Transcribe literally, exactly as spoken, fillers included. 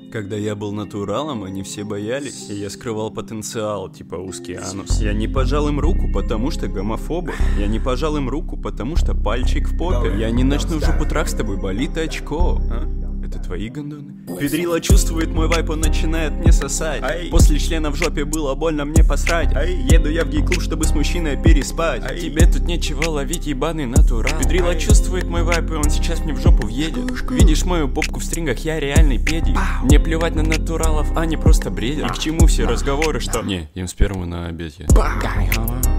Когда я был натуралом, они все боялись, и я скрывал потенциал, типа узкий анус. Я не пожал им руку, потому что гомофобы. Я не пожал им руку, потому что пальчик в попе. Я не начну жопу трах, с тобой болит очко. А? Это твои гондоны? Педрила чувствует мой вайп, он начинает мне сосать. Ай. После члена в жопе было больно мне посрать. Ай. Еду я в гей-клуб, чтобы с мужчиной переспать. Ай. Тебе тут нечего ловить, ебаный натурал. Педрила Ай. чувствует мой вайп, и он сейчас мне в жопу въедет. Видишь мою попку в стрингах, я реальный педи. Мне плевать на натуралов, они просто бредят. И к чему все разговоры, что не, им сперму на обед я.